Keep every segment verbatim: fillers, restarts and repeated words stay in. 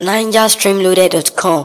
ninja stream loaded dot com.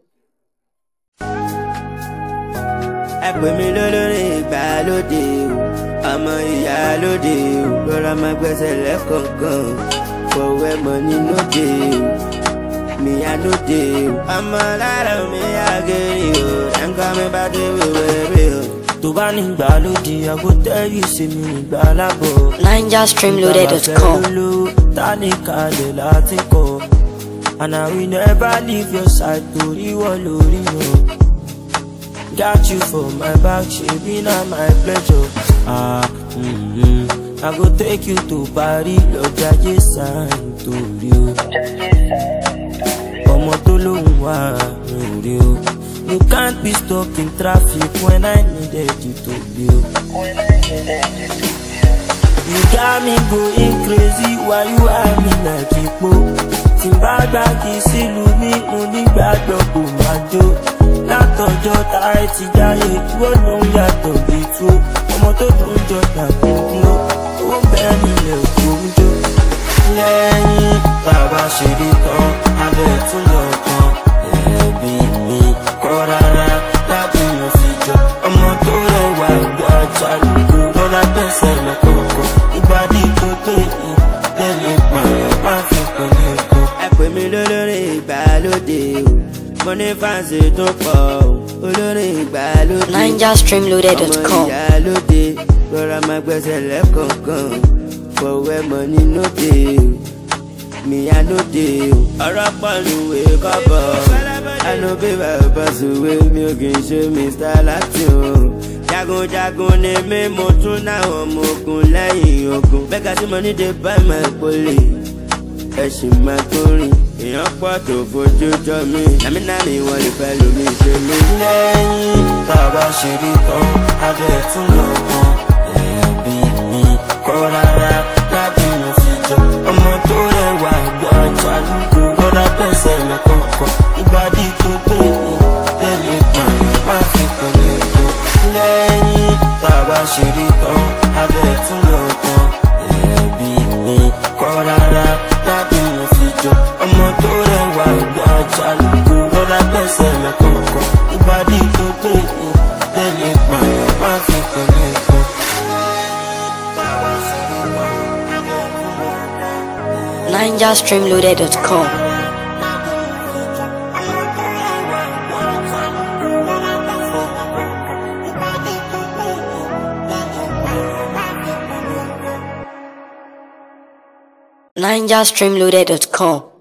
Ẹ pè mí lólórin ìgbàlódé o, ọmọ ìyálóde o, lọ́ra máa gbẹ́sẹ̀ lẹ́kọ̀ọ̀kan, fọwọ́ mọ́ nínú dé o, mi àlóde o, ọmọ lára mi àgẹ̀rì o, ẹ̀ńkọ́ mi bá dé wíwẹ́ rí o. Tó bá ní ìgbàlódé, I go tell you say mi nígbà lábọ̀. ninja stream loaded dot com. Ta ní kalẹ̀ láti kọ́, and I will never leave your side torí wọ́n lórí wọn. Got you for my back, shaping on my pleasure. Ah, mm-hmm. I go take you to Paris, love Jaje Santorio. Ọmọ tó lóhùn wá lórí o. You can't be stuck in traffic when I needed you to be. You got me going crazy while you are me like ipo. Tí n bá gbági sílùú mi, mo nígbàgbọ́ kò máa jó. Látọjọ́ táyé ti jáyé, wọ́n ló ń yàtọ̀ bí tó. Ọmọ tó dùn jọ tàbí dúró, owó bẹ́ẹ̀ nílẹ̀ òkú ń jó. Lẹ́yìn bàbá ṣeré tán, abẹ́ tún lọ tán. Ẹ̀bí mi kọ́ rárá, láti yàn fi jọ. Ọmọ tó rẹwà ìgbà jálùkù, lọ́la gbẹ̀sẹ̀ lọ́kọ̀ọ̀kan. Ìbàdí tó pé yìí, tẹ́lẹ̀ pààyàn máa fi pẹ̀lú ẹ̀kọ́. Ẹ pè mí lólórin ìgbàlódé o, mo ní fáǹsì tó pọ̀ o, olórin ìgbàlódé. ninja stream loaded dot com. Ọmọ ìyálóde, lọ́ra máa gbẹ́sẹ̀ lẹ́kọ̀ọ̀kan, fọwọ́ mọ́ nínú dé o, mi àlóde o. Ọ̀rọ̀ pọ̀ lùwé kọ́bọ̀, ànúbí bàbá sùwé mi ò kì í ṣe Mister Latin. Jagunjagun ni mí, mo tún náwọn ọmọ ogun lẹ́yìn ogun. Bẹ́ẹ̀ka tí mo ní dé báyìí máa pọ́lì, ẹ̀sìn máa tó rìn. Èèyàn pọ̀ tó fojú jọ mí, nàmínàmí wọn lè fẹ́ lómi ṣe mí. Lẹ́yìn bàbá ṣeré tán, abẹ́ tún lọ tán. Ẹ̀bí mi kọ́ rárá, láti yàn fi jọ. Ọmọ tó rẹwà ìgbà jálùkù, lọ́la gbẹ̀sẹ̀ lọ́kọ̀ọ̀kan. Ìbàdí tó pé ní tẹ́lẹ̀ pààyàn máa fi pẹ̀lú ẹ̀kọ́. Lẹ́yìn bàbá ṣeré tán, abẹ́ tún lọ tán. Ẹ̀bí mi kọ́ rárá, láti yàn fi jọ. Ọmọ tó rẹwà ìgbà jálùkù, lọ́la gbẹ̀sẹ̀ lọ́kọ̀ọ̀kan. Ìbàdí tó pé ní tẹ́lẹ̀ pààyàn máa fi pẹ̀lú ẹ̀kọ́. ninja stream loaded dot com. ninja stream loaded dot com.